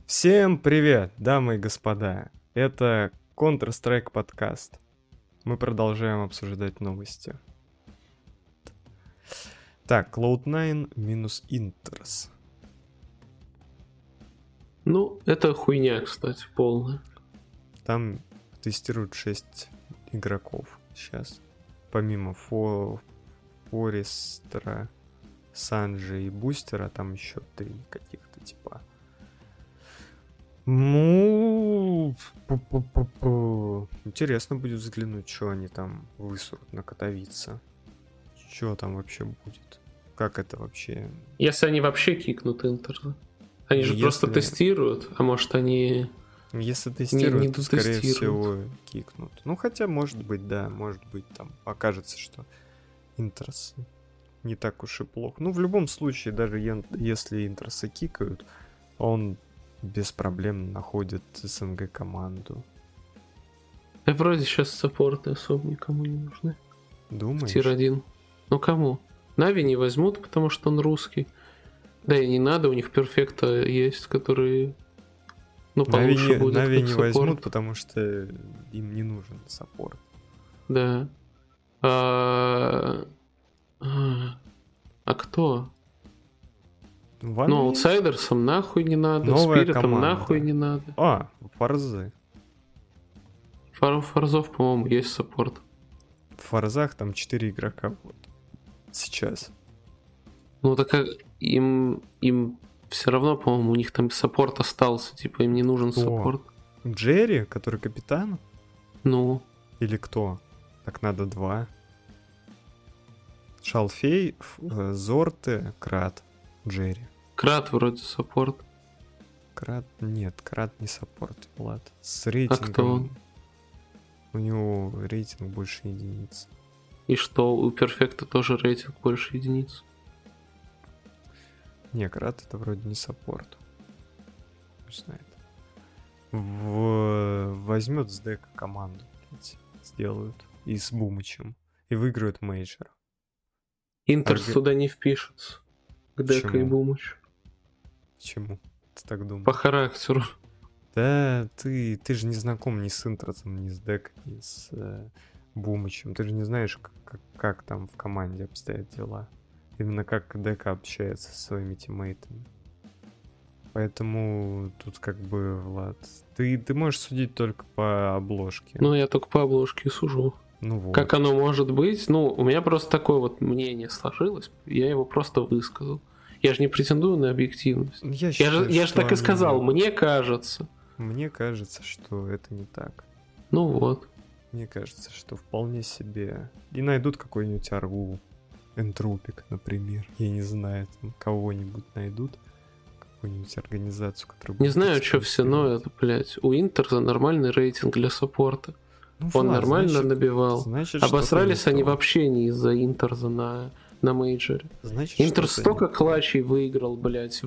Всем привет, дамы и господа. Это Counter-Strike подкаст. Мы продолжаем обсуждать новости. Так, Cloud9 минус Inters. Ну, это хуйня, кстати, полная. Там тестируют 6 игроков сейчас. Помимо Форестера, Санджи и Бустера, там еще 3 каких-то типа. Ну, интересно будет взглянуть, что они там высрут на Катовице. Что там вообще будет? Как это вообще? Если они вообще кикнут Интер. Они же просто тестируют, а может они... Если тестируют, то, скорее дотестируют. всего, кикнут. Ну, хотя, может быть, да, может быть, там окажется, что Интерс не так уж и плохо. Ну, в любом случае, даже если Интерсы кикают, он без проблем находит СНГ команду. Да вроде сейчас саппорты особо никому не нужны. Думаешь? Тир-1. Ну кому? Нави не возьмут, потому что он русский. Да и не надо, у них перфекта есть, которые... Ну, получше будет. Нави не возьмут, потому что им не нужен саппорт. Да. А кто? Ну, аутсайдерсам нахуй не надо, спиритам нахуй не надо. Форзы. Форзов, по-моему, есть саппорт. В Форзах там 4 игрока вот сейчас. Ну, так как им все равно, по-моему, у них там саппорт остался, типа им не нужен саппорт. Джерри, который капитан? Ну. Или кто? Так надо 2. Шалфей, Зорте, Крат, Джерри. Крат вроде саппорт. Крат? Нет, Крат не саппорт, Влад. С рейтингом... А кто он? У него рейтинг больше единиц. И что, у перфекта тоже рейтинг больше единиц? Не, Крат это вроде не саппорт. Не знает. Возьмет с дека команду, сделают. И с Бумычем. И выиграют мейджор. Интерс туда не впишется. К дека и Бумыч. Почему? Ты так думаешь? По характеру. Да, ты же не знаком ни с Интерсом, ни с Декой, ни с Бумычем. Ты же не знаешь, как там в команде обстоят дела. Именно как Дека общается со своими тиммейтами. Поэтому тут как бы, Влад, ты можешь судить только по обложке. Ну, я только по обложке сужу. Ну вот. Как оно может быть? Ну, у меня просто такое вот мнение сложилось. Я его просто высказал. Я же не претендую на объективность. Я же так и сказал, мне кажется. Мне кажется, что это не так. Ну вот. Мне кажется, что вполне себе. И найдут какой-нибудь аргу. Энтропик, например. Я не знаю, там кого-нибудь найдут. Какую-нибудь организацию, которая... Не знаю, что все ноют, блядь. У Интерза нормальный рейтинг для саппорта. Ну, он нормально набивал. Обосрались они вообще не из-за Интерза на мейджоре. Интерс столько клатчей выиграл, блядь,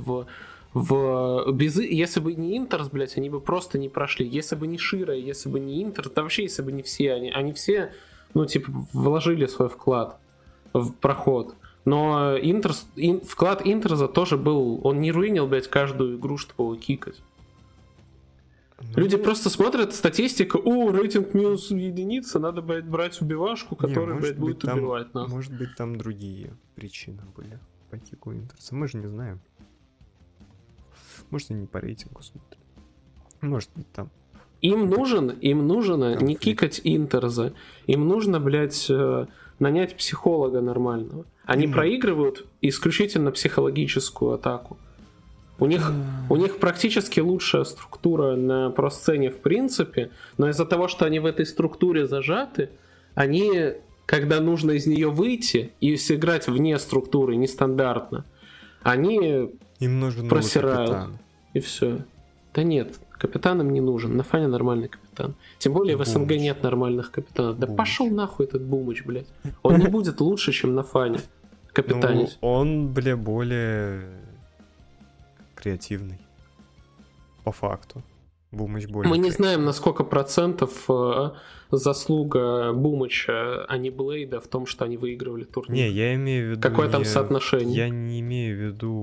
если бы не Интерс, блядь, они бы просто не прошли. Если бы не Шира, если бы не Интерс, да вообще, если бы не все, они все, ну, типа, вложили свой вклад в проход. Но вклад Интерза тоже был, он не руинил, блядь, каждую игру, чтобы его кикать. Люди просто смотрят статистику, рейтинг минус единица, надо, блядь, брать убивашку, которая, блядь, будет убивать нас. Может быть, там другие причины были по кику Интерса, мы же не знаем. Может, они не по рейтингу смотрят. Может быть, там. Им нужно не кикать Интерза. Им нужно, блядь, нанять психолога нормального. Они проигрывают исключительно психологическую атаку. У них практически лучшая структура на просцене в принципе, но из-за того, что они в этой структуре зажаты, они, когда нужно из нее выйти и сыграть вне структуры нестандартно, они им нужен просирают. И все. Да нет, капитан им не нужен. На фане нормальный капитан. Тем более в СНГ нет нормальных капитанов. Да пошел нахуй этот Бумыч, блядь. Он не будет лучше, чем на фане капитанить. Ну, он, бля, более креативный. По факту. Бумыч более Мы не знаем, на сколько процентов заслуга Бумыча, а не Блейда в том, что они выигрывали турнир. Не, я имею в виду... Какое там соотношение? Я не имею в виду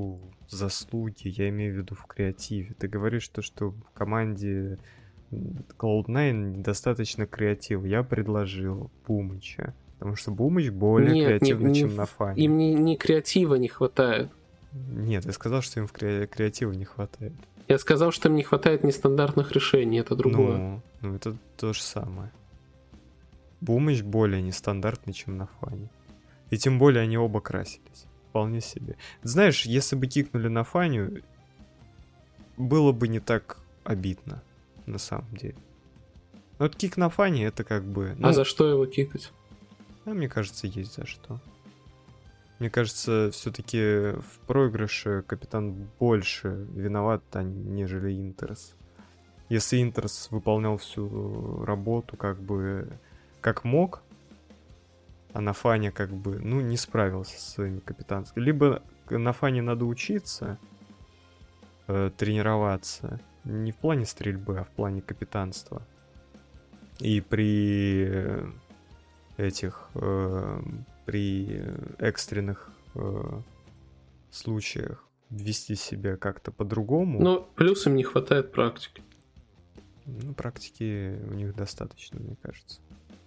заслуги, я имею в виду в креативе. Ты говоришь, что в команде Cloud9 недостаточно креатива. Я предложил Бумыча, потому что Бумыч более креативный, чем Нафаня. Им не креатива не хватает. Нет, я сказал, что им креатива не хватает. Я сказал, что им не хватает нестандартных решений, это другое. Ну это то же самое. Бумыч более нестандартный, чем Нафаня. И тем более они оба красились. Вполне себе. Знаешь, если бы кикнули Нафаню, было бы не так обидно, на самом деле. Но вот кик Нафани, это как бы... А за что его кикать? Мне кажется, есть за что. Мне кажется, все-таки в проигрыше капитан больше виноват, нежели Интерс. Если Интерс выполнял всю работу как мог, а Нафаня не справился со своими капитанскими. Либо Нафане надо учиться, тренироваться, не в плане стрельбы, а в плане капитанства. И при экстренных случаях вести себя как-то по-другому. Но плюс им не хватает практики. Практики у них достаточно, мне кажется.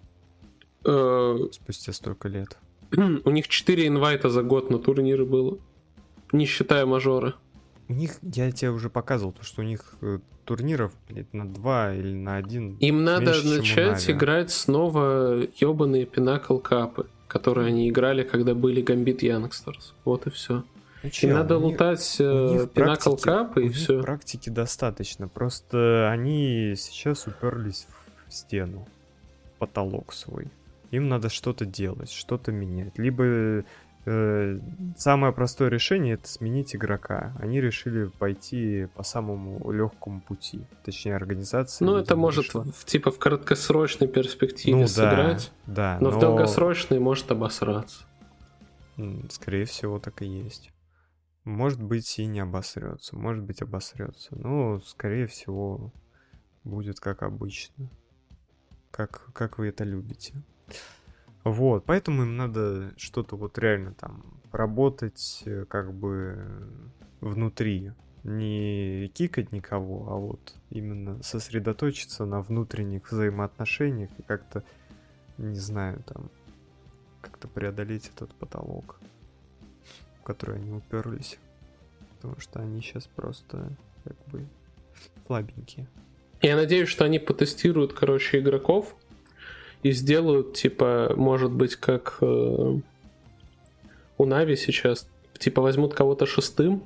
Спустя столько лет. У них 4 инвайта за год на турниры было. Не считая мажора. У них, я тебе уже показывал, что у них турниров на 2 или на 1. Им надо меньше, начать играть снова ебаные Pinnacle Cup'ы, которые они играли, когда были Gambit Youngsters. Вот и все. Им надо лутать Pinnacle Cup и все. Практики достаточно. Просто они сейчас уперлись в стену, потолок свой. Им надо что-то делать, что-то менять. Либо самое простое решение — это сменить игрока. Они решили пойти по самому легкому пути. Точнее, организация. Это может в краткосрочной перспективе сыграть. Да, но в долгосрочной может обосраться. Скорее всего, так и есть. Может быть, и не обосрется. Может быть, обосрется. Но, скорее всего, будет как обычно. Как вы это любите. Вот, поэтому им надо что-то реально работать внутри. Не кикать никого, а именно сосредоточиться на внутренних взаимоотношениях и как-то, не знаю, как-то преодолеть этот потолок, в который они уперлись. Потому что они сейчас просто слабенькие. Я надеюсь, что они потестируют, игроков и сделают, может быть, как у Нави сейчас, возьмут кого-то шестым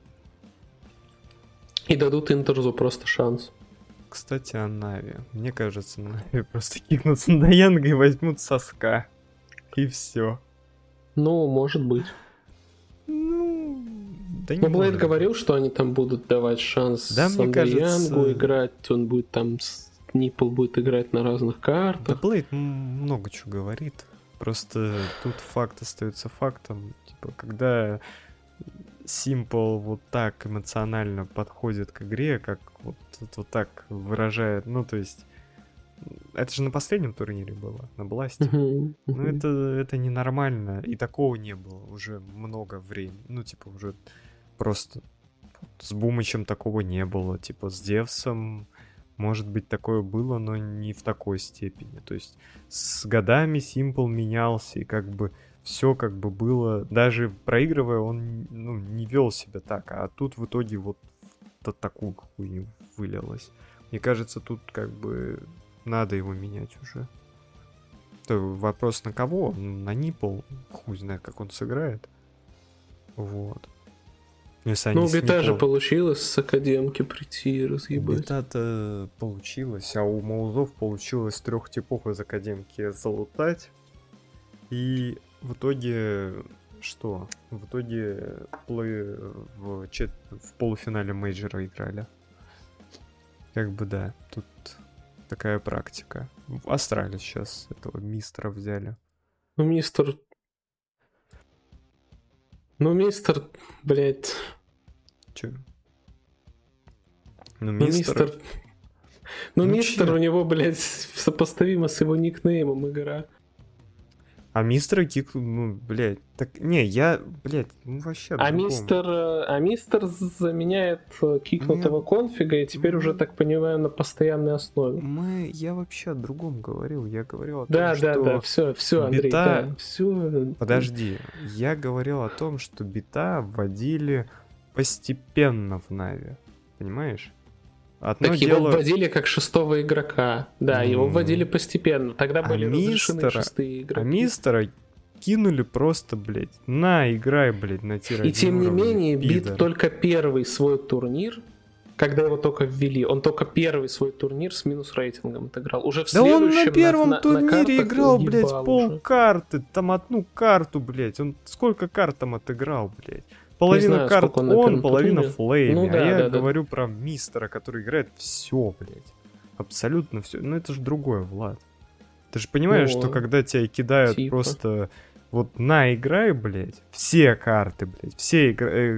и дадут Интерзу просто шанс. Кстати, о Нави. Мне кажется, Нави просто кикнутся на Янга и возьмут соска. И все. Может быть. Да не Блейд говорил, что они там будут давать шанс Янгу играть, он будет Ниппл будет играть на разных картах. Да Блейд много чего говорит. Просто тут факт остается фактом. Когда Simple так эмоционально подходит к игре, как так выражает, то есть это же на последнем турнире было, на Бласте. Это ненормально, и такого не было уже много времени. Уже просто с Бумычем такого не было, с Девсом, может быть, такое было, но не в такой степени. То есть с годами Simple менялся, и все было, даже проигрывая, он не вел себя так, а тут в итоге такую хуйню вылилось. Мне кажется, тут надо его менять уже. Это вопрос на кого? На Ниппл, хуй знает, как он сыграет. Вот. У Бита же получилось с академки прийти и разъебать. У Бита-то получилось, а у Маузов получилось 3 типов из академки залутать. И в итоге что? В итоге в полуфинале мейджора играли. Да, тут такая практика. В Астрале сейчас этого мистера взяли. Мистер, блядь. Чё? Мистер, у него, блядь, сопоставимо с его никнеймом игра. А мистера кикнул, ну, блядь. Так, не, я, блядь, ну вообще А мистер заменяет кикнутого конфига, и теперь уже, так понимаю, на постоянной основе. Я вообще о другом говорил. Я говорил о том, Да, что... все, Андрей, да, все. Подожди, я говорил о том, что бита вводили постепенно в Нави. Понимаешь? Одно Так дело... его вводили как шестого игрока. Да, его вводили постепенно. Тогда были разрешены шестые игроки. А мистера кинули просто, блядь. На, играй, блядь, на тир. И тем не менее, бит только первый свой турнир, когда его только ввели, он только первый свой турнир с минус рейтингом отыграл. Уже в следующем он на первом турнире играл, блядь, уже полкарты. Там одну карту, блядь. Он сколько карт там отыграл, блядь? Половина знаю, карт он, половина Флейми. Ну, да, я говорю про мистера, который играет все, блядь. Абсолютно все. Ну это же другое, Влад. Ты же понимаешь, что когда тебя кидают просто вот на играй, блядь, все карты, блядь, все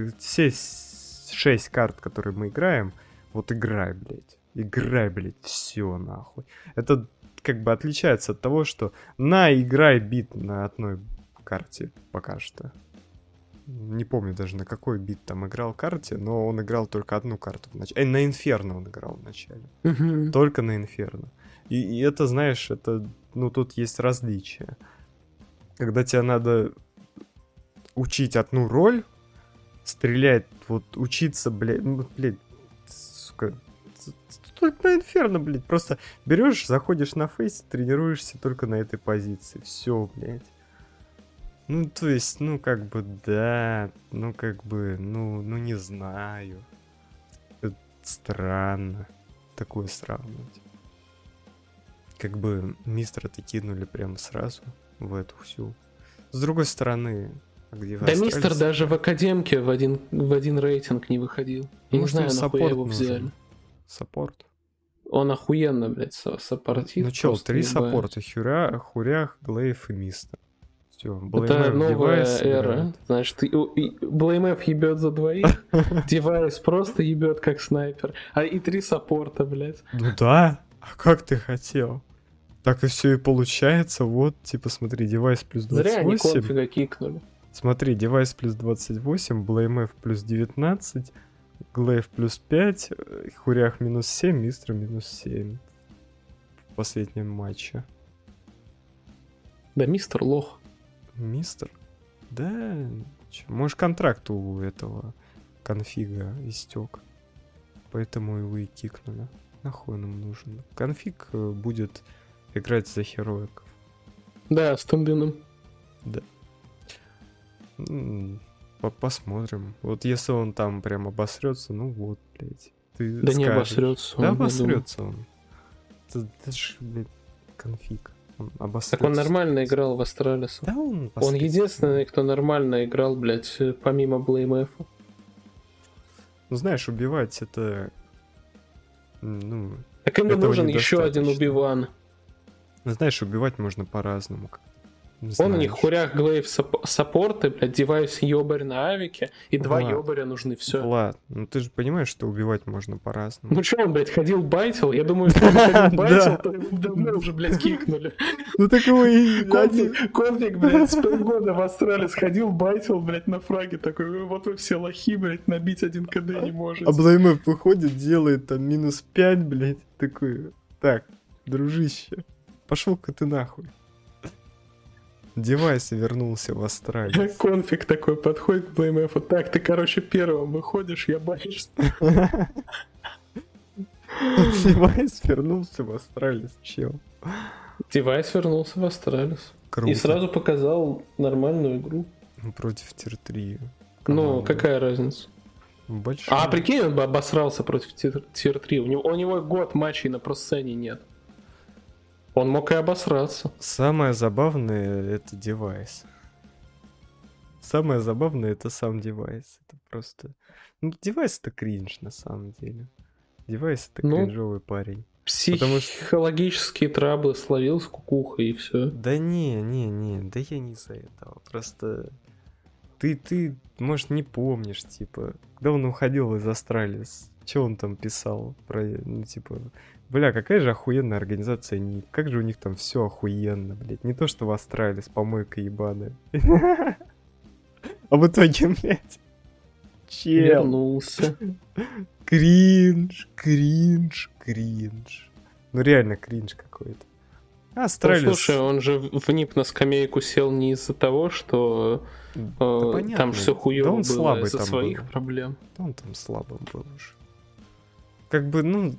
6 карт, которые мы играем, вот играй, блядь. Играй, блядь, все нахуй. Это как бы отличается от того, что на играй бит на одной карте пока что. Не помню даже, на какой бит там играл карте, но он играл только одну карту в начале. На Инферно он играл в начале. Только на Инферно. И это, знаешь, это, ну, тут есть различия. Когда тебе надо учить одну роль, стрелять, вот учиться, блядь, ну, блядь, сука, только на Инферно, блядь, просто берешь, заходишь на фейс, тренируешься только на этой позиции. Все, блядь. Ну, то есть, ну, как бы, да, ну, как бы, ну, не знаю. Это странно такое сравнивать. Как бы мистера-то кинули прямо сразу в эту всю. С другой стороны, а где вы да остались? мистер даже в академке в один рейтинг не выходил. Я не знаю, нахуя его взяли. Саппорт. Он охуенно, блядь, саппортит. Ну чё, 3 саппорта. Хурях, Глейв и мистер. Все, это новая эра. Значит, BlameF ебет за двоих, девайс просто ебет как снайпер, а и 3 саппорта, блядь. Ну да, а как ты хотел? Так и все и получается. Вот, типа, смотри, девайс плюс 28. Зря они конфига кикнули. Смотри, девайс плюс 28, BlameF плюс 19, Глейв плюс 5, Хурях минус 7, Мистер минус 7 в последнем матче. Да, мистер лох. Мистер? Да, может, контракт у этого конфига истек. Поэтому его и кикнули. Нахуй нам нужен? Конфиг будет играть за хероиков. Да, с Тумбином. Да. Посмотрим. Вот если он там прям обосрется, ну вот, блядь. Ты да скажешь. Не обосрется он. Да обосрется он. Это же, блядь, конфиг. Так он нормально играл в Астралису. Да, он единственный, кто нормально играл, блядь, помимо BlameF. Ну, знаешь, убивать это... Ну... Так ему нужен еще один убиван. Знаешь, убивать можно по-разному. Он у них Хурях, Глейв, саппорты, блядь, девайс ёбарь на авике, и Влад, 2 ёбаря нужны, все. Влад, ну ты же понимаешь, что убивать можно по-разному. Ну чё он, блядь, ходил байтил? Я думаю, если он ходил байтил, то его давно уже, блядь, кикнули. Ну так его и... Конфиг, блядь, с полгода в Астрале сходил, байтил, блядь, на фраге, такой, вот вы все лохи, блядь, набить 1 КД не можете. А BlameF выходит, делает там минус 5, блядь, такой, так, дружище, пошел-ка ты нахуй. Девайс вернулся в Астрале. Конфиг такой подходит к BlameF. Так, ты, короче, первым выходишь, я боюсь. Девайс вернулся в Астралис, чел. Девайс вернулся в Астралис. И сразу показал нормальную игру. Против Тир-3. Ну, какая разница? Большая. А прикинь, он бы обосрался против Тир-3. У него год матчей на просцене нет. Он мог и обосраться. Самое забавное — это девайс. Самое забавное — это сам девайс. Это просто... Ну, девайс — это кринж, на самом деле. Девайс — это кринжовый парень. Психологические траблы словил с кукухой и все. Да не, да я не из-за этого. Просто... Ты, может, не помнишь, типа... Когда он уходил из Астралис, что он там писал? Про, ну, типа... Бля, какая же охуенная организация НИП. Как же у них там все охуенно, блядь. Не то, что в Австралии с помойкой ебаной. А в итоге, блядь, чел. Вернулся. Кринж. Ну реально кринж какой-то. Ну, слушай, он же в НИП на скамейку сел не из-за того, что там все хуёво было слабый из-за там своих был. проблем. Да он там слабым был уже. Как бы, ну,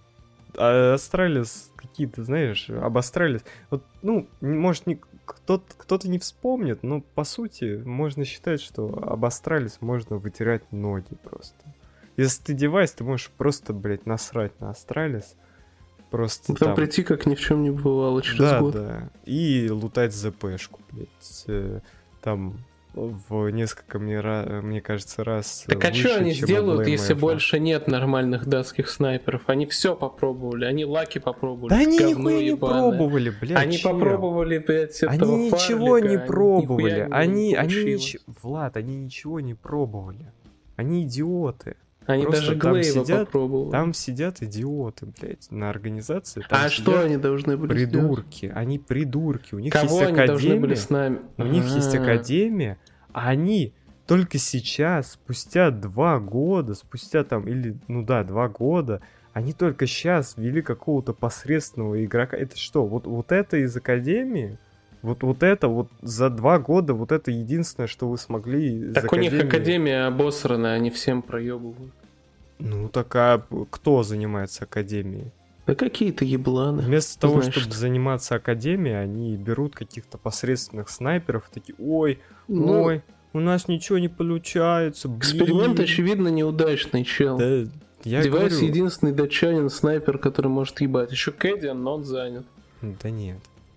Астралис какие-то, знаешь, об Астралис. Вот, ну, может, кто-то не вспомнит, но по сути можно считать, что об Астралис можно вытирать ноги просто. Если ты девайс, ты можешь просто, блядь, насрать на Астралис. Просто Потом там... прийти, как ни в чем не бывало, через год. Да. И лутать ЗПшку, блядь. Там в несколько, мне кажется, раз. Так а что они чем сделают, у если Blame больше нет нормальных датских снайперов? Они все попробовали, они лаки попробовали. Да они говно нихуя не ебаное. пробовали, блядь. Они попробовали, блядь, этого Они ничего Фарлика, не пробовали. они получилось. Влад, они ничего не пробовали. Они идиоты. Они Просто даже там Глейва сидят, попробовали. Там сидят идиоты, блядь, на организации. Там а что они должны были придурки. Они придурки. У них Кого есть они академия. должны были с нами? У них есть академия, а они только сейчас, спустя 2 года, спустя там, или, 2 года, они только сейчас ввели какого-то посредственного игрока. Это что, вот это из академии? Вот это вот за 2 года, вот это единственное, что вы смогли из Так академии... у них академия обосрана, они всем проебывают. Ну так а кто занимается академией? Да какие-то ебланы. Вместо того, Знаешь, чтобы заниматься академией, они берут каких-то посредственных снайперов, такие, ой, у нас ничего не получается, блин. Эксперимент, очевидно, неудачный, чел. Да, я Девайс говорю... единственный датчанин, снайпер, который может ебать. Еще Кэддиан, но он занят. Да нет.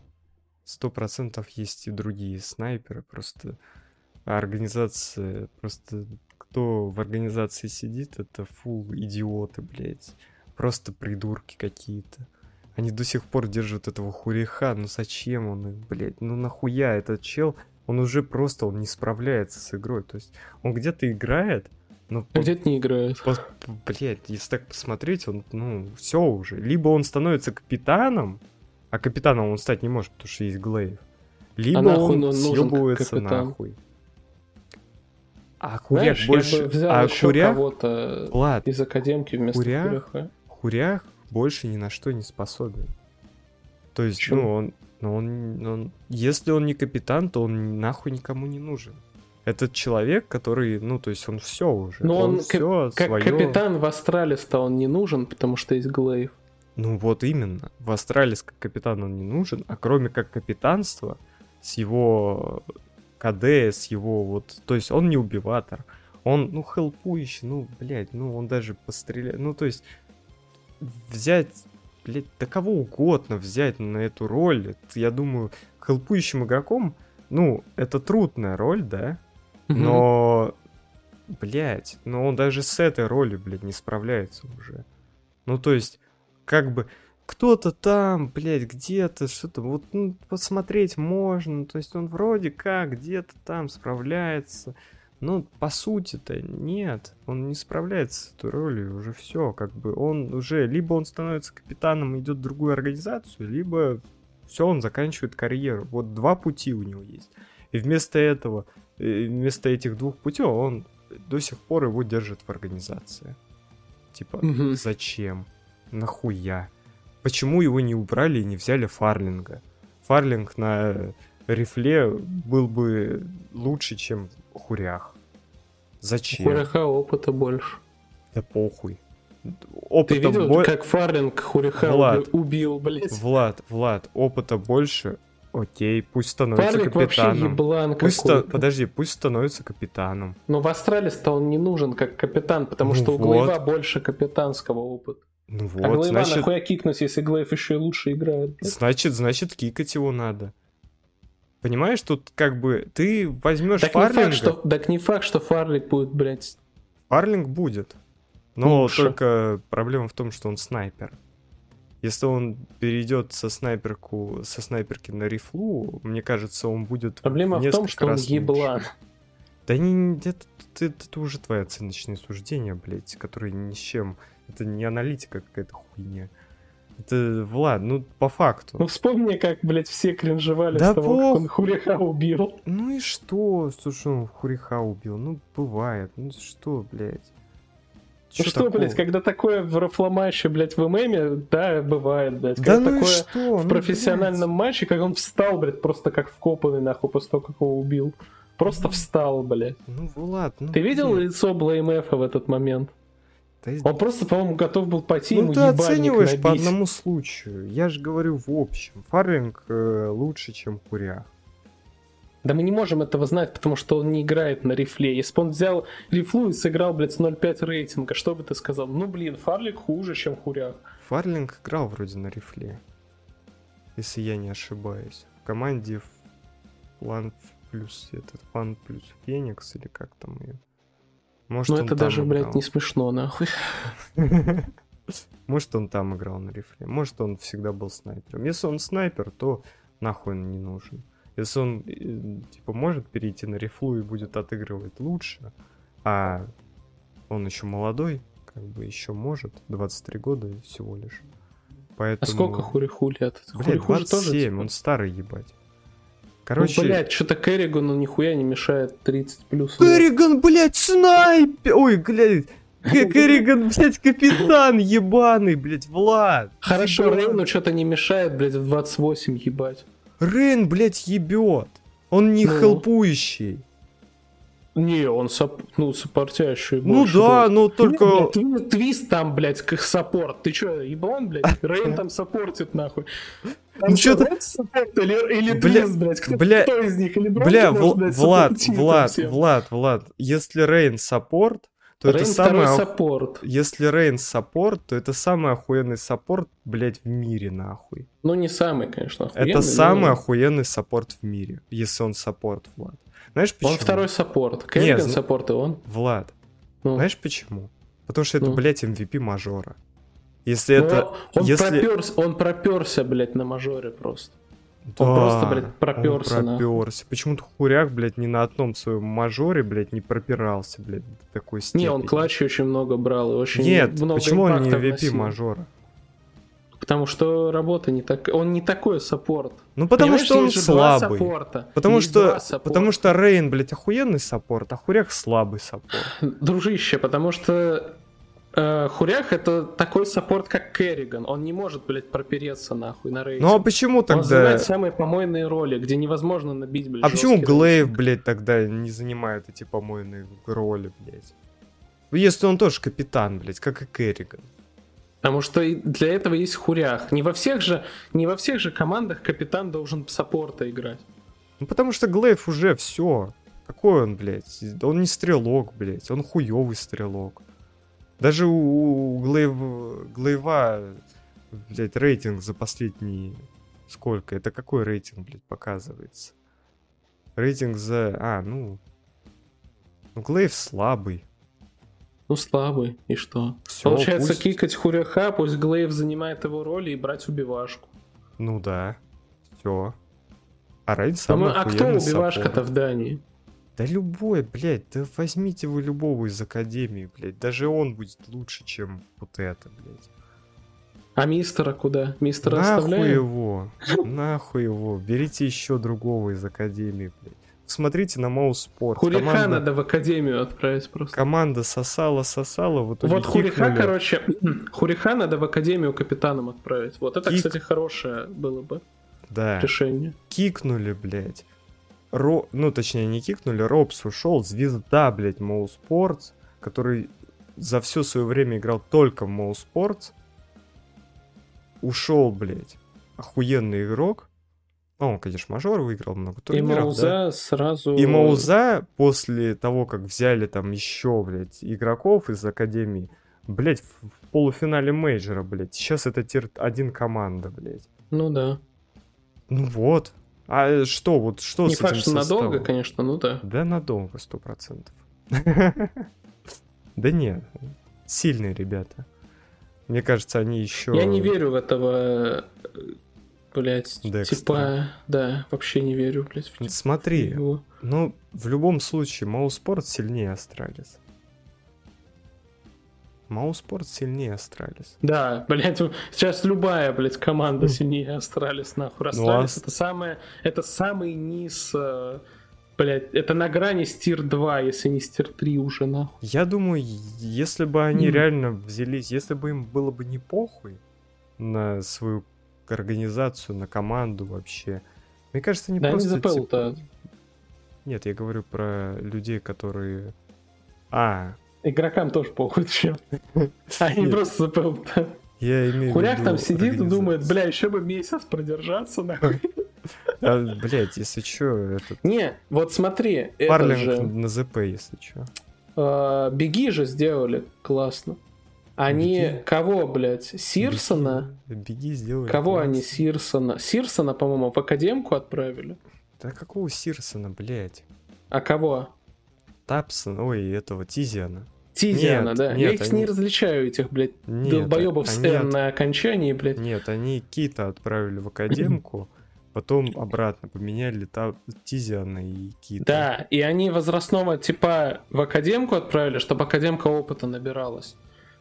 100% есть и другие снайперы, просто организация, просто кто в организации сидит, это фул идиоты, блядь. Просто придурки какие-то. Они до сих пор держат этого хуриха, ну зачем он их, блядь, ну нахуя этот чел, он уже просто, он не справляется с игрой, то есть он где-то играет, но... Где-то не играет. Блядь, если так посмотреть, он, все уже. Либо он становится капитаном, а капитаном он стать не может, потому что есть Глейв. Либо он съебывается нахуй. А Хурях больше... Я бы взял еще кого-то Влад, из академки вместо Хуриха. Хурях больше ни на что не способен. То есть, он, если он не капитан, то он нахуй никому не нужен. Этот человек, который, то есть он все уже. Но он все как своё... капитан в Астралис-то он не нужен, потому что есть Глейв. Ну вот именно. В Астралис как капитан он не нужен, а кроме как капитанства, с его КД, с его вот... То есть он не убиватор. Он, хелпующий, он даже постреляет. То есть взять, блядь, да кого угодно взять на эту роль. Это, я думаю, хелпующим игроком, это трудная роль, да? Но, блядь, он даже с этой ролью, блядь, не справляется уже. То есть, как бы, кто-то там, блядь, где-то что-то, посмотреть можно, то есть он вроде как где-то там справляется, но по сути-то нет, он не справляется с этой ролью, уже все, как бы, он уже, либо он становится капитаном и идет в другую организацию, либо все, он заканчивает карьеру, вот 2 пути у него есть, и вместо этих 2 путей он до сих пор его держит в организации, типа, зачем? Нахуя? Почему его не убрали и не взяли Фарлинга? Фарлинг на рифле был бы лучше, чем Хурях. Зачем? У Хуряха опыта больше. Да похуй. Опыта ты видел, как Фарлинг Хуриха убил, блядь? Влад, опыта больше. Окей, пусть становится Фарлинг капитаном. Вообще еблан какой-то. Подожди, пусть становится капитаном. Но в Астралис-то он не нужен как капитан, потому что у Глейва больше капитанского опыта. А Глейва нахуя кикнуть, если Глейв еще и лучше играет? Значит, кикать его надо. Понимаешь, тут как бы ты возьмешь так Фарлинга... Так не факт, что Фарлинг будет, блядь... Фарлинг будет. Но только проблема в том, что он снайпер. Если он перейдет со снайперки на рифлу, мне кажется, он будет... Проблема в том, что он еблан. Да это уже твои оценочные суждения, блядь, которые ни с чем... Это не аналитика какая-то хуйня. Это, Влад, ну, по факту. Ну, вспомни, как, блядь, все кринжевали Да с того, как он Хуриха убил. Ну и что? Слушай, он Хуриха убил. Ну, бывает. Ну что, блядь? Ну что, блядь, когда такое в рофломатче, блядь, в ММе, да, бывает, блядь. Да Когда ну и такое что? в Ну, профессиональном блядь. матче, как он встал, блядь, просто как вкопанный, нахуй, после того, как его убил. Просто встал, блядь. Ну, Влад, ну, Ты видел блядь. лицо BlameF в этот момент? Да и- Он просто, по-моему, готов был пойти Ну, ему ты ебальник оцениваешь по набить. одному случаю. Я же говорю в общем. Фарлинг лучше, чем Хурях. Да мы не можем этого знать, потому что он не играет на рифле. Если бы он взял рифлу и сыграл, блядь, с 0.5 рейтинга, что бы ты сказал? Ну, блин, Фарлик хуже, чем Хурях. Фарлинг играл вроде на рифле. Если я не ошибаюсь. В команде План плюс Феникс или как там ее. Может, Ну он это там даже, играл. блядь, не смешно, нахуй. Может, он там играл на рифле. Может, он всегда был снайпером. Если он снайпер, то нахуй он не нужен. Если он, типа, может перейти на рифлу и будет отыгрывать лучше, а он еще молодой, как бы еще может, 23 года всего лишь. Поэтому... А сколько Хуриху лет? Блядь, Хуриху же 27, тоже, типа. он старый, ебать. Короче... Ну, блядь, что-то Керригану нихуя не мешает 30 плюс. Керриган, блядь, снайпер! Ой, блядь, Керриган, блядь, капитан ебаный, блядь, Влад. Хорошо, Ебать. Рейну что-то не мешает, блядь, в 28 ебать. Рейн, блядь, ебет. Он не Ну. хелпующий. Не, он саппортящий Ну больше, да, блядь. но только... Блядь, Твист там, блядь, как саппорт. Ты чё, еблан, блядь? Рейн там саппортит, нахуй. Там Ну что, чё-то- Рейн саппорт или Бля- Твист, блядь? Кто из них? Или Бля, Бронки, может, блядь, Влад, саппортит Влад, всем? Влад, если Рейн саппорт, то это Рейн второй самый... саппорт. Если Рейн саппорт, то это самый охуенный саппорт, блядь, в мире, нахуй. Ну, не самый, конечно, охуенный. Это но самый охуенный саппорт в мире, если он саппорт, Влад. Знаешь почему? Он второй саппорт. Керриган Не, саппорт и он. Влад, Ну. знаешь почему? Потому что это, Ну. блядь, MVP мажора. Если Ну, это... он, если... он проперся, блядь, на мажоре просто. Да, Он просто, блядь, проперся, он проперся. Почему-то Хуряк, блядь, ни на одном своем мажоре, блядь, не пропирался, блядь, до такой степени. Не, он клатчи очень много брал и очень Нет, много почему он не импакта MVP вносил. мажора? Потому что работа не так... Он не такой саппорт. Ну, потому Понимаешь, что он есть же два слабый. саппорта. Потому Есть два что, саппорта. потому что Рейн, блядь, охуенный саппорт, а Хуряк слабый саппорт. Дружище, потому что Хурях это такой саппорт, как Керриган. Он не может, блядь, пропереться нахуй на рейсе. Ну а почему Он тогда... занимает самые помойные роли, где невозможно набить, блядь, А почему жесткий Глейв, рейтинг. блядь, тогда не занимает эти помойные роли, блядь? Ну, если он тоже капитан, блядь, как и Керриган. Потому что и для этого есть Хурях. Не во всех же командах капитан должен саппорта играть. Ну, потому что Глейв уже все. Какой он, блядь? Он не стрелок, блядь. Он хуёвый стрелок. Даже у Глейва, блядь, рейтинг за последние... Сколько? Это какой рейтинг, блядь, показывается? Рейтинг за... Ну, Глейв слабый. Ну, слабый, и что? Всё, Получается, пусть- кикать Хуряха, пусть Глейв занимает его роль и брать убивашку. Ну да. Все. А Рейн Ну, самый а кто охуенный убивашка-то саппорт. в Дании? Да любой, блядь, да возьмите вы любого из Академии, блядь. Даже он будет лучше, чем вот это, блядь. А мистера куда? Мистера Нахуй оставляем? его. Нахуй его. Берите еще другого из Академии, блядь. Смотрите на Моуспорт. Хуриха надо в академию отправить просто. Команда сосала, в итоге Вот Хуриха, кикнули. короче, Хуриха надо в академию капитаном отправить. Вот это, Кик. кстати, хорошее было бы Да. решение. Кикнули, блядь. Ну, точнее, не кикнули, Робс ушел, звезда, блядь, Моуспорт, который за все свое время играл только в Моуспорт. Ушел, блядь, охуенный игрок. Ну, он, конечно, мажор выиграл много И турниров, Мауза да? сразу... И Мауза после того, как взяли там еще, блядь, игроков из Академии, блядь, в полуфинале мейджора, блядь, сейчас это тир-1 команда, блядь. Ну да. Ну вот. А что, вот что Не с факт, этим что надолго, составом? конечно, ну да. Да надолго, 100%. Да нет, сильные ребята. Мне кажется, они еще... Я не верю в этого, блядь, Декстера. типа... Да, вообще не верю, блядь. в Смотри, него. ну, в любом случае, Моуспорт сильнее Астралис. Мауспорт сильнее Астралис. Да, блядь, сейчас любая, блядь, команда сильнее Астралис, нахуй. Астралис это самый низ, блядь, это на грани стир 2, если не стир 3 уже, нахуй. Я думаю, если бы они реально взялись, если бы им было бы не похуй на свою организацию, на команду вообще, мне кажется, они просто... Да, они типа... Нет, я говорю про людей, которые... Игрокам тоже похуй, чем. Они просто запомнят. Я имею Хуряк там сидит и думает, бля, еще бы месяц продержаться, нахуй. Блять, если чё, этот... Не, вот смотри, Парлинг это же... на ЗП, если чё. Беги же сделали классно. Они Беги. Кого, блядь? Сирсона? Беги сделали. Кого классно. они Сирсона? Сирсона, по-моему, в академку отправили. Да какого Сирсона, блядь? А кого? Тапсона, ой, этого Тизиана. Тизиана, Нет, да. нет, Я их они... не различаю, этих, блядь, Нет, долбоебов с они Н на окончании, блядь. Нет, они Кита отправили в академку, потом обратно поменяли Тизиана и Кита. Да, и они возрастного типа в академку отправили, чтобы академка опыта набиралась.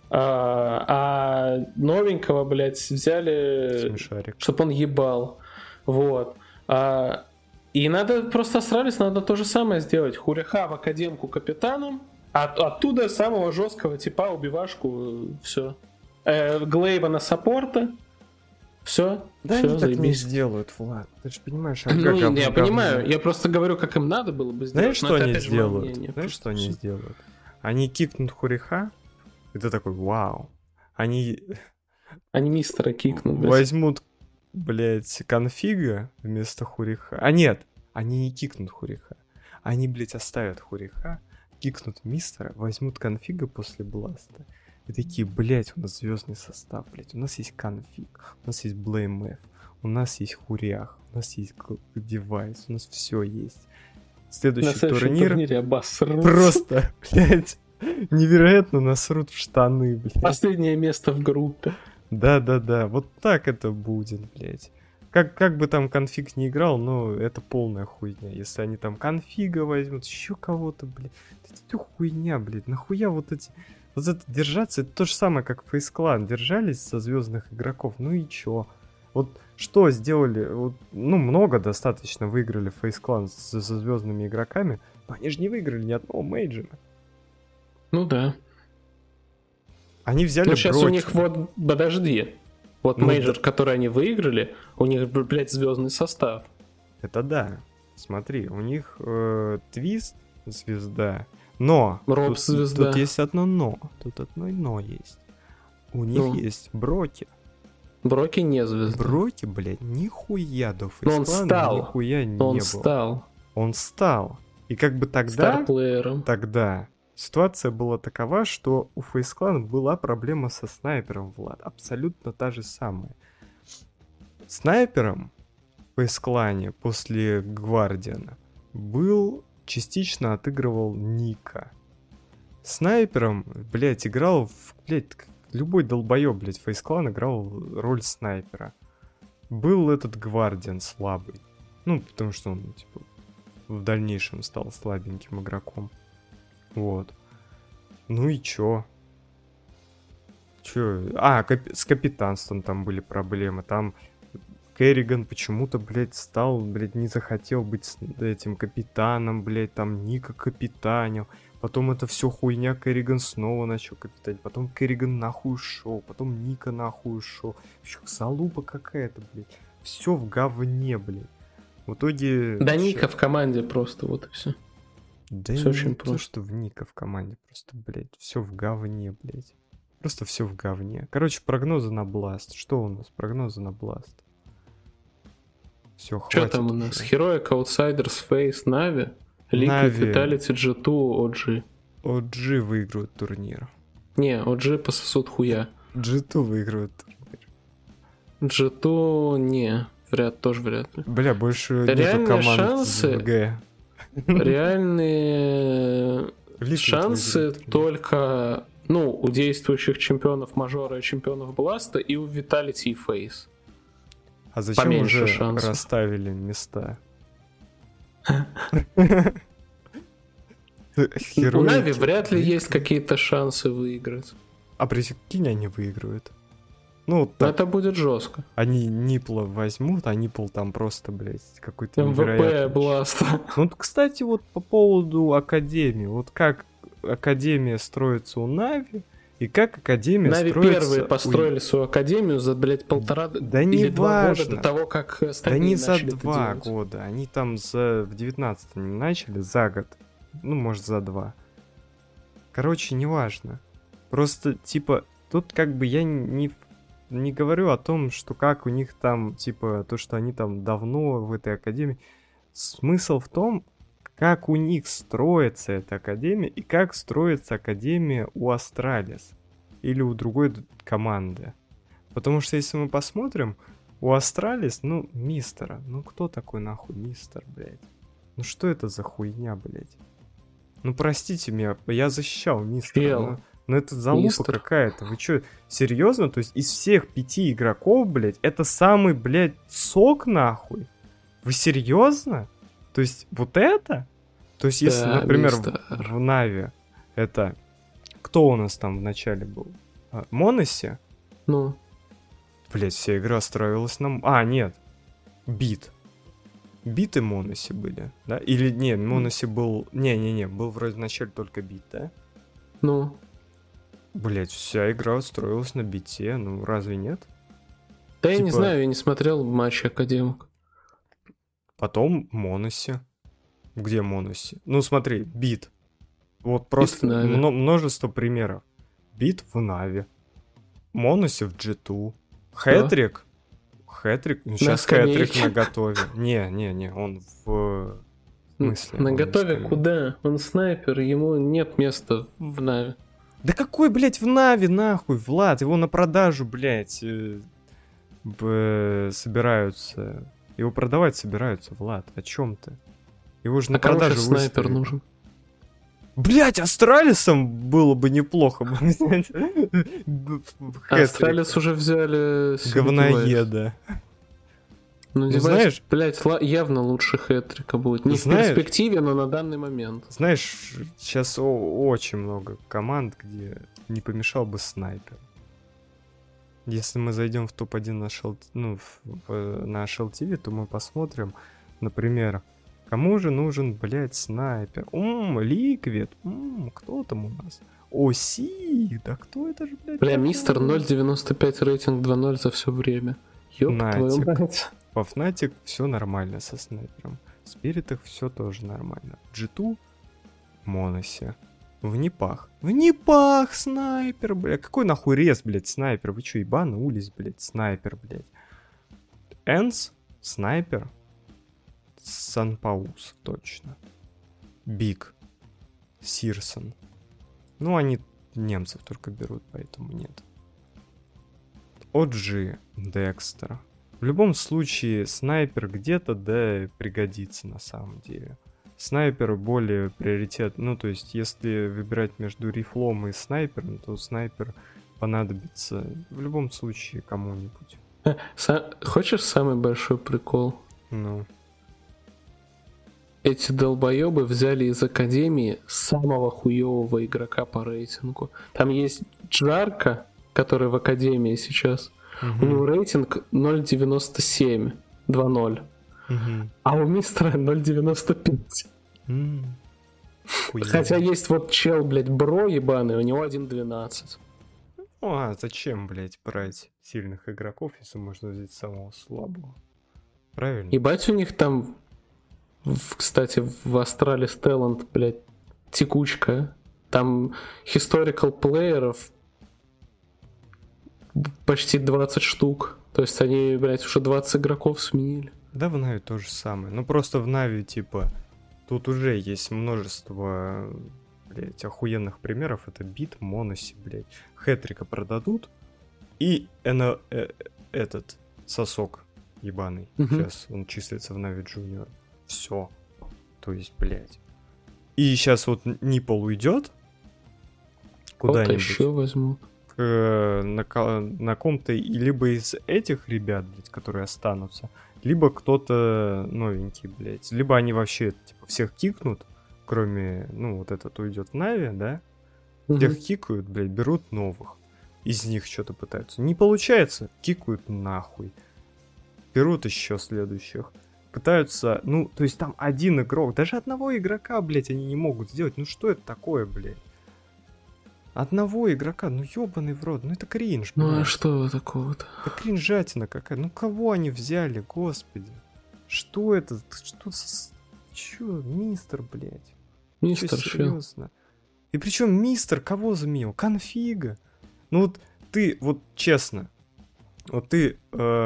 А новенького, блядь, взяли, Смешарик. чтобы он ебал. Вот. И надо просто Астралис, надо то же самое сделать. Хуряха в академку капитаном, а оттуда самого жесткого типа убивашку, все. Глейва на саппорта, все. Да, всё, они так не заебись. сделают, Влад. Ты же понимаешь, Ну, я понимаю, я просто говорю, как им надо было бы сделать. Знаешь, что они сделают? Знаешь, что они сделают? Они кикнут Хуряха, и ты такой, вау. Они мистера кикнут. блядь. возьмут, блядь, конфига вместо Хуряха. Нет, они не кикнут Хуряха. Они, блядь, оставят Хуряха, кикнут мистера, возьмут конфига после бласта. И такие, блядь, у нас звездный состав, блядь, у нас есть конфиг, у нас есть Blame F, у нас есть Хурях, у нас есть девайс, у нас все есть. Следующий турнир просто, блядь, невероятно насрут в штаны, блядь. Последнее место в группе. Да, вот так это будет, блядь. Как бы там конфиг не играл, но это полная хуйня. Если они там конфига возьмут, еще кого-то, блядь. Это хуйня, блядь. Нахуя вот эти... Вот это держаться, это то же самое, как Face Clan. Держались со звездных игроков, ну и чё? Вот что сделали? Вот, ну, много достаточно выиграли Face Clan со звездными игроками, но они же не выиграли ни одного мейджора. Ну да. Они взяли Ну сейчас Броки. у них вот, подожди. Вот Ну, мейджор, да. который они выиграли, у них, блядь, звездный состав. Это да. Смотри, у них Твист звезда, но Роб звезда. тут есть одно но. Тут одно но есть. У них есть Броки. Броки не звезда. Броки, блядь, нихуя до Но он фейсклана стал. нихуя не Он было. стал Он стал. И как бы тогда старплеером. ситуация была такова, что у фейсклана была проблема со снайпером, Влад. Абсолютно та же самая. Снайпером в фейсклане после Гвардиана частично отыгрывал Ника. Снайпером, блядь, играл любой долбоёб, блядь, фейсклан играл роль снайпера. Был этот Гвардиан слабый. Ну, потому что он, типа, в дальнейшем стал слабеньким игроком. Вот. Ну и чё? С капитанством там были проблемы. Там Керриган почему-то, блядь, не захотел быть этим капитаном, блядь, там Ника капитанил. Потом это все хуйня, Керриган снова начал капитанить. Потом Керриган нахуй ушел. Потом Ника нахуй ушел. Залупа какая-то, блядь. Все в говне, блядь. В итоге... Да Ника в команде просто, вот и все. Да Всё не очень то, просто. что в Ника в команде. Просто, блядь, все в говне, блядь. Просто все в говне. Короче, прогнозы на Blast. Что у нас? Прогнозы на Blast. Все, хватит. Что там у нас? Heroic, Outsiders, Face, Na'Vi, Liquid, Na'Vi. Vitality, G2, OG. OG выигрывает турнир. Не, OG пососут хуя. G2 выигрывает турнир. G2 не, тоже вряд ли. Бля, больше Реальные нету команд шансы- в ВГ. Реальные Liquid шансы выиграет турнир. только, у действующих чемпионов Мажора и чемпионов Бласта и у Vitality и Face. А зачем поменьше уже шансов. расставили места? У Na'Vi вряд ли есть какие-то шансы выиграть. А прикинь, они выигрывают. Ну, так. Это будет жестко. Они Нипла возьмут, а Нипл там просто, блядь, какой-то МВП невероятный. Бласта. Ну, кстати, вот по поводу Академии. Вот как Академия строится у Нави, и как Академия Нави строится... первые построили свою Академию за, блядь, 1,5 Да или не 2 важно. года до того, как Да остальные не за начали это 2 делать. года. Они там в 19-м начали, за год. Ну, может, за 2. Короче, неважно. Просто, типа, тут как бы я не говорю о том, что как у них там, типа, то, что они там давно в этой Академии. Смысл в том, как у них строится эта Академия и как строится Академия у Астралис или у другой команды. Потому что если мы посмотрим, у Астралис, ну, мистера. Ну, кто такой нахуй мистер, блядь? Ну, что это за хуйня, блядь? Ну, простите меня, я защищал мистера. Но это залупа Мистер. какая-то. Вы чё, серьезно? То есть из всех 5 игроков, блядь, это самый, блядь, сок, нахуй? Вы серьезно? То есть вот это? То есть если, Да, например, мистер. в Нави это... Кто у нас там в начале был? Моноси? Ну, Блядь, вся игра строилась на... А, нет. Бит. Бит и Моноси были, да? Или нет, Моноси был... Не-не-не, был вроде вначале только Бит, да? ну. Блять, вся игра строилась на бите, ну разве нет? Да я не Типа- знаю, я не смотрел матчи Академик. Потом Моноси. Где Моноси? Ну смотри, бит. Вот просто в Нави. множество примеров. Бит в Нави. Моноси в G2. Хэтрик. Хэтрик. Ну, сейчас скамейке. Хэтрик на готове. Не, он в смысле? На он готове скамейке. куда? Он снайпер, ему нет места в Нави. Да какой, блядь, в Нави, нахуй, Влад? Его на продажу, блядь, собираются. Его продавать собираются, Влад. О чем ты? Его же на А кому продажу сейчас снайпер выставили. нужен? Блядь, Астралисом было бы неплохо бы взять. Астралис уже взяли... себе Говноеда. Ну, Ну, знаешь- блять, явно лучше Хэтрика будет. Не Знаешь- в перспективе, но на данный момент. Знаешь, сейчас очень много команд, где не помешал бы снайпер. Если мы зайдем в топ-1 на Shell TV, то мы посмотрим, например, кому же нужен, блядь, снайпер. Ликвид. Кто там у нас? Оси. Да кто это же, блядь? Бля, такой? мистер 0.95 рейтинг 2.0 за все время. Ёб твою Натик. мать. По Fnatic все нормально со снайпером. В Спиритах все тоже нормально. G2 Моноси. В Непах. В Непах снайпер, блядь. Какой нахуй рез, блядь, снайпер? Вы чё, ебанулись, блядь, снайпер, блядь. Энс, снайпер. Санпаус, точно. Биг. Сирсон. Ну, они немцев только берут, поэтому нет. OG, Декстер. В любом случае, снайпер где-то, да, пригодится на самом деле. Снайпер более приоритет. Ну, то есть, если выбирать между рифлом и снайпером, то снайпер понадобится в любом случае кому-нибудь. Хочешь самый большой прикол? Ну, Эти долбоебы взяли из Академии самого хуевого игрока по рейтингу. Там есть Джарка, который в Академии сейчас. У него рейтинг 0.97, 2.0. А у мистера 0.95. Хотя есть вот чел, блядь, бро ебаный, у него 1.12. Ну, а зачем, блядь, брать сильных игроков, если можно взять самого слабого? Правильно? Ебать у них там, кстати, в Astralis Talent, блядь, текучка. Там historical плееров почти 20 штук. То есть они, блядь, уже 20 игроков сменили. Да, в Нави то же самое. Ну, просто в Нави, типа, тут уже есть множество, блядь, охуенных примеров. Это Бит, Моноси, блядь. Хэтрика продадут. И этот сосок ебаный. Сейчас он числится в Нави Junior. Все. То есть, блядь. И сейчас вот Нипл уйдет куда-нибудь. еще возьмут. На ком-то либо из этих ребят, блядь, которые останутся, либо кто-то новенький, блядь. Либо они вообще, типа, всех кикнут, кроме, ну, вот этот уйдет в Нави, да? Всех кикают, блядь, берут новых. из них что-то пытаются. Не получается, кикают нахуй. Берут еще следующих. Пытаются, ну, то есть там один игрок, даже одного игрока, блядь, они не могут сделать. Ну что это такое, блядь? Одного игрока, ну ёбаный в рот, ну это кринж, блядь. Ну а что такого-то? Это кринжатина какая. Ну кого они взяли, господи? Что это? Что за... Чё, мистер, блядь? Мистер, серьезно? И причем мистер кого заменил? Конфига. Ну вот ты, вот честно, вот ты,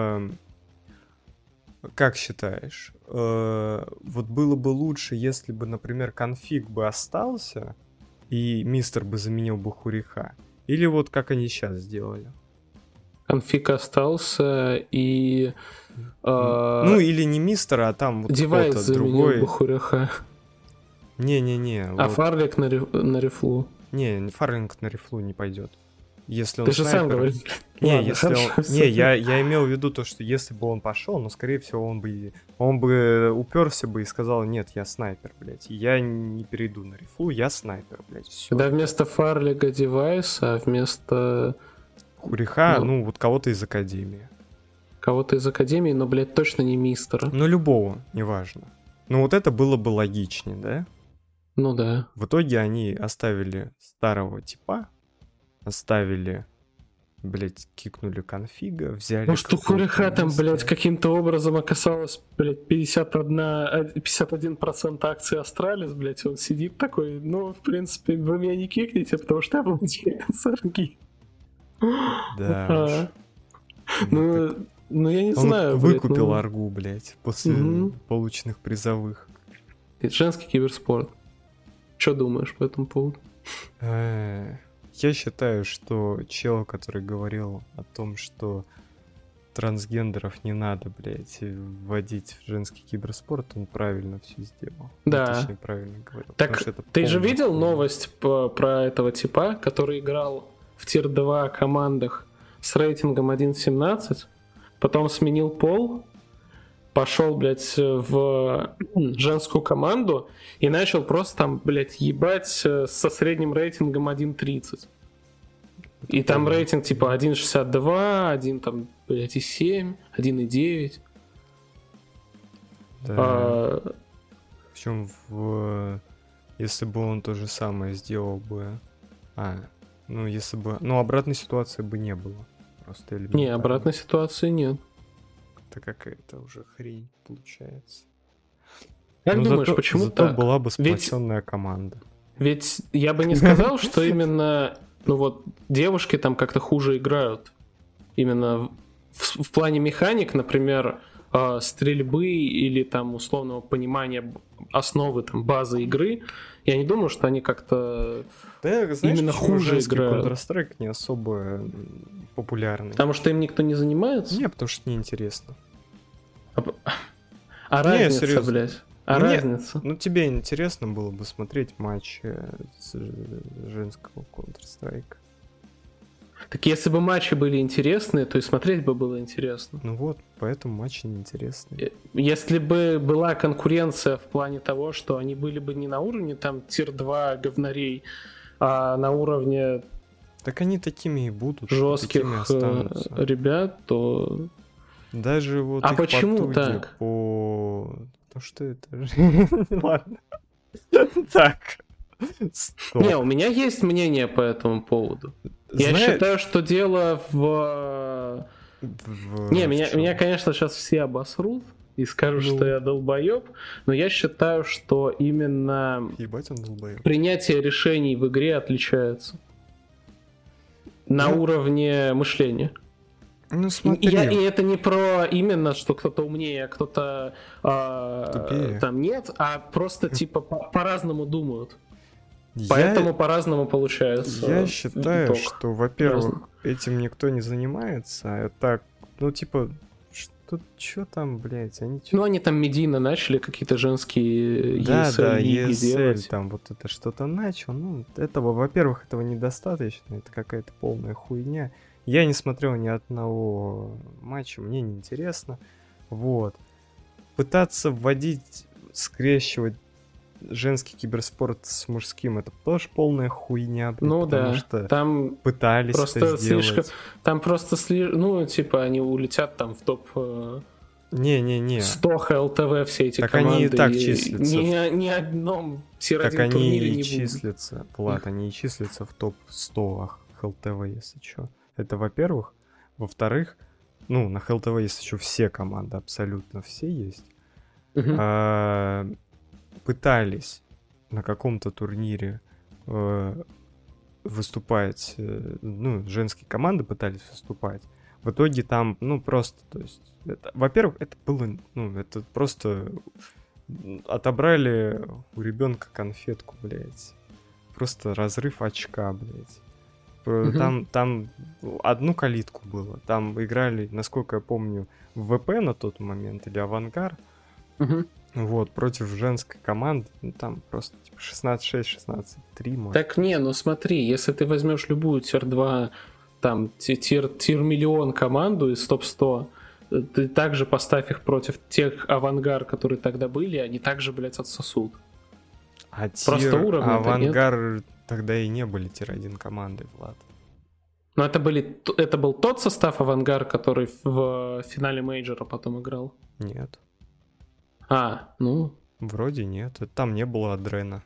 как считаешь, вот было бы лучше, если бы, например, конфиг бы остался, и мистер бы заменил бы Хуриха? Или вот как они сейчас сделали? Конфиг остался, и... ну, или не мистера, а там вот девайс кто-то заменил другой. бы Хуриха. Не-не-не. А вот... Фарлик на рифлу? Не, Фарлинг на рифлу не пойдет. Если он ты же снайпер... сам говоришь. Не, Ладно, если хорошо, он... Не, я имел в виду то, что если бы он пошел, но, скорее всего, он бы уперся бы и сказал: нет, я снайпер, блядь. Я не перейду на рифлу, я снайпер, блядь. Все. Да, вместо Фарлига девайс, а вместо... Хуриха, ну, вот кого-то из Академии. Кого-то из Академии, но, блядь, точно не мистера. Ну, любого, неважно. Ну, вот это было бы логичнее, да? Ну да. В итоге они оставили старого типа, оставили, блять, кикнули конфига, взяли... Ну что Хуриха там, блять, каким-то образом оказалось, блять, 51% акций Астралис, блять, он сидит такой, ну, в принципе, вы меня не кикните, потому что я владелец Арги. Да. Ну, я не знаю. Он выкупил Аргу, блять, после полученных призовых. Женский киберспорт. Что думаешь по этому поводу? Я считаю, что чел, который говорил о том, что трансгендеров не надо, блядь, вводить в женский киберспорт, он правильно все сделал. Да. Точнее, правильно говорил. Так ты же видел новость про этого типа, который играл в тир-2 командах с рейтингом 1.17, потом сменил пол, пошел, блядь, в женскую команду и начал просто там, блядь, ебать со средним рейтингом 1.30. И там рейтинг типа 1.62, 1 там, блядь, и 7, 1.9. Да. Причем если бы он то же самое сделал бы... Ну, если бы... Ну, обратной ситуации бы не было. Просто не, обратной ситуации нет. Это какая-то уже хрень получается. Как думаешь, почему зато так? была бы сплоченная команда. Ведь я бы не сказал, что именно, ну вот, девушки там как-то хуже играют. Именно в плане механик, например, стрельбы или там условного понимания основы, там, базы игры, я не думаю, что они как-то знаешь, именно хуже играют. Counter-Strike не особо популярный. Потому что им никто не занимается? Не, потому что неинтересно. Разница, серьезно. Блядь? Разница? Ну, тебе интересно было бы смотреть матч женского Counter-Strike. Так если бы матчи были интересные, то и смотреть бы было интересно. Ну вот, поэтому матчи неинтересные. Если бы была конкуренция в плане того, что они были бы не на уровне там тир-2 говнарей, а на уровне... Так они такими и будут. Жестких ребят, то... Даже вот а их почему потуги так? Ну что это? Ладно. Так. Не, у меня есть мнение по этому поводу. Я считаю, что дело в... Не, меня, конечно, сейчас все обосрут и скажут, что я долбоеб, но я считаю, что именно принятие решений в игре отличается на уровне мышления. Ну, смотри. И это не про именно, что кто-то умнее, а кто-то там нет, а просто типа по-разному думают. Поэтому по-разному получается. Я считаю, что, во-первых, этим никто не занимается. Так, ну типа, что там, блядь, они там медийно начали какие-то женские ESL делать. Там вот это что-то начал. Ну, этого, во-первых, этого недостаточно. Это какая-то полная хуйня. Я не смотрел ни одного матча, мне не интересно. Вот. Пытаться вводить, скрещивать женский киберспорт с мужским, это тоже полная хуйня, блядь, Ну потому да, что там пытались просто это сделать. слишком... Там просто ну, типа, они улетят там в топ... Не-не-не. 100 ХЛТВ все эти так команды. Они и так числятся. Ни одном тир-1 так турнире они не и числятся, Влад, они и числятся в топ-100 ХЛТВ, если что. Это во-первых. Во-вторых, ну, на ХЛТВ есть еще все команды, абсолютно все есть. Пытались на каком-то турнире выступать, ну, женские команды пытались выступать. В итоге там, ну, просто, то есть, во-первых, это было, ну, это просто отобрали у ребенка конфетку, блядь. Просто разрыв очка, блядь. Там одну калитку было. Там играли, насколько я помню, ВП на тот момент или Авангар. Вот, против женской команды. Ну, там просто типа 16-6, 16-3, может. Так не, ну смотри, если ты возьмешь любую тир-2, там, тир-миллион команду из топ-100, ты также поставь их против тех Авангар, которые тогда были, они также, блядь, отсосут. Просто уровня Авангар тогда и не были тир-1 командой, Влад. Но это был тот состав Авангар, который в финале мейджора потом играл? Нет. Ну... Вроде нет. Там не было Адрена.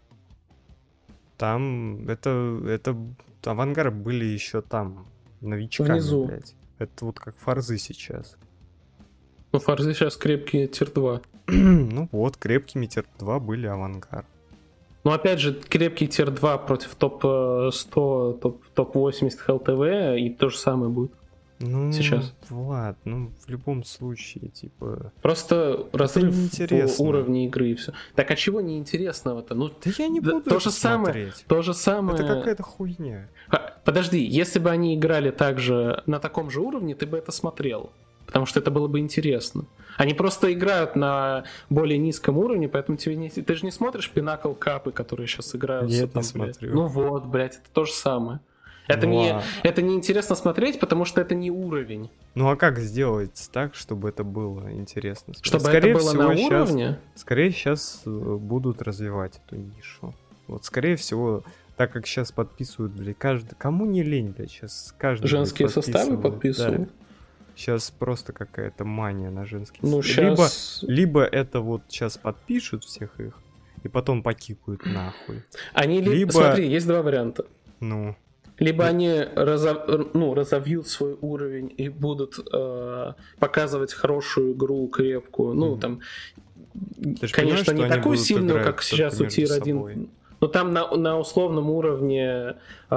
Там это Авангары были еще там, новичками, внизу. Блядь. Это вот как Форзы сейчас. Ну, Форзы сейчас крепкие тир-2. Ну вот, крепкими тир-2 были Авангар. Ну, опять же, крепкий тир-2 против топ-100, топ-80 ХЛТВ, и то же самое будет. Ну, сейчас. Влад, ну, в любом случае, типа... Просто разрыв в уровне игры и все. Так, а чего неинтересного-то? Ну, да я не буду то же самое, смотреть. То же самое... Это какая-то хуйня. Подожди, если бы они играли также на таком же уровне, ты бы это смотрел. Потому что это было бы интересно. Они просто играют на более низком уровне, поэтому тебе не... Ты же не смотришь Pinnacle Cup, которые сейчас играют. Нет, там, не смотрю. Ну вот, блядь, это то же самое. Это не интересно смотреть, потому что это не уровень. Ну а как сделать так, чтобы это было интересно? Чтобы это было на уровне? Скорее сейчас будут развивать эту нишу. Вот, скорее всего, так как сейчас подписывают, блядь, кому не лень, блядь, сейчас каждый... Женские составы подписывают? Да. Сейчас просто какая-то мания на женские составы. Сейчас... Либо это вот сейчас подпишут всех их, и потом покикают нахуй. Смотри, есть два варианта. Ну... Либо они разовьют свой уровень и будут показывать хорошую игру, крепкую. Ну, там, конечно, не такую сильную, как сейчас у Тир-1. Но там на условном уровне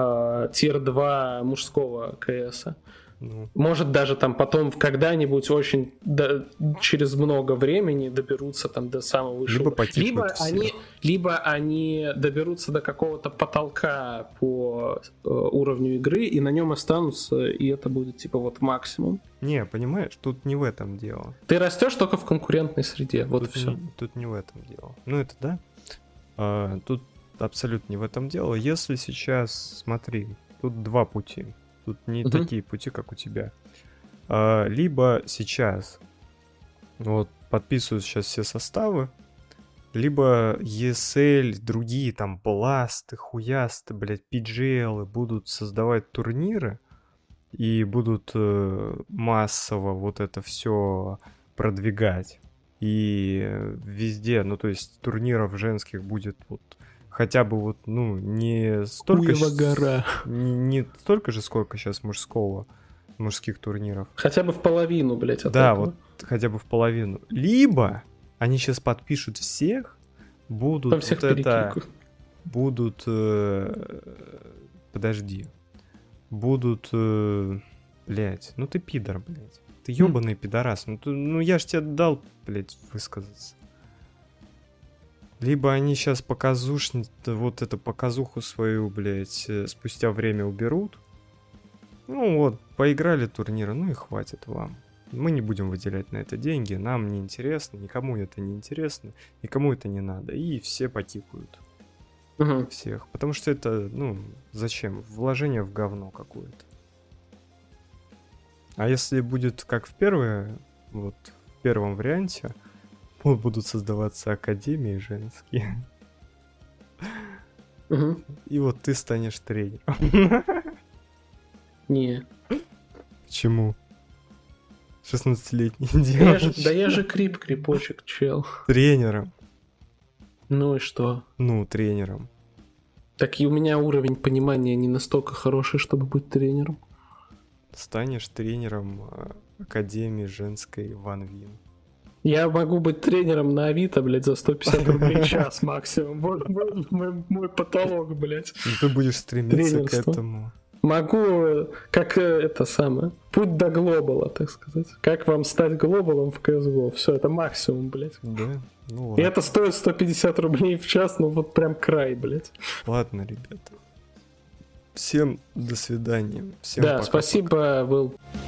Тир-2 мужского КСа. Может, даже там потом когда-нибудь очень через много времени доберутся там до самого высшего. Либо они доберутся до какого-то потолка по уровню игры и на нем останутся, и это будет типа вот максимум. Не, понимаешь, тут не в этом дело. Ты растешь только в конкурентной среде, вот и все. Тут не в этом дело. Ну это да. Тут абсолютно не в этом дело. Если сейчас, смотри, тут два пути. Тут не такие пути, как у тебя. Либо сейчас вот подписывают сейчас все составы, либо ESL, другие там Бласты, Хуясты, блядь, PGL будут создавать турниры и будут массово вот это все продвигать. И везде, ну то есть турниров женских будет вот хотя бы вот, ну, не столько... Не столько же, сколько сейчас мужских турниров. Хотя бы в половину, блядь, от да, этого. Вот хотя бы в половину. Либо они сейчас подпишут всех, будут там всех вот это... Будут... подожди. Будут... блядь, ну ты пидор, блядь. Ты ёбаный пидорас. Ну я ж тебе дал, блядь, высказаться. Либо они сейчас вот эту показуху свою, блядь, спустя время уберут. Ну вот, поиграли турниры, ну и хватит вам. Мы не будем выделять на это деньги, нам не интересно, никому это не интересно, никому это не надо. И все покикают. Всех. Потому что это, ну, зачем? Вложение в говно какое-то. А если будет как в первом варианте, будут создаваться академии женские. Угу. И вот ты станешь тренером. Не. Почему? 16-летний девочка. Да я же крипочек, чел. Тренером. Ну и что? Ну, тренером. Так и у меня уровень понимания не настолько хороший, чтобы быть тренером. Станешь тренером Академии женской Ван Вин. Я могу быть тренером на Авито, блядь, за 150 рублей в час максимум. Вот мой потолок, блядь. И ты будешь стремиться к Тренерство. этому. Могу, как это самое, путь до глобала, так сказать. Как вам стать глобалом в CSGO? Все, это максимум, блядь. Да? Ну И ладно. это стоит 150 рублей в час, ну вот прям край, блядь. Ладно, ребята. Всем до свидания. Всем Да, пока. спасибо, был